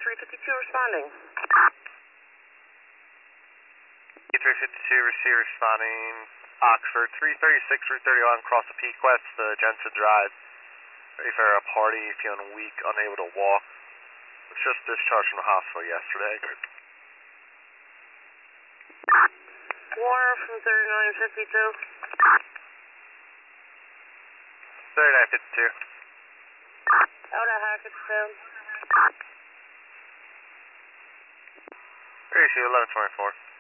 352 responding. E352 receive responding. Oxford 336, Route 31, cross the Peak West, Jensen Drive. Ready for a party, feeling weak, unable to walk. Was just discharged from the hospital yesterday. Warner from 3952. 3952. Out of Hackettstown. Ready to 1124.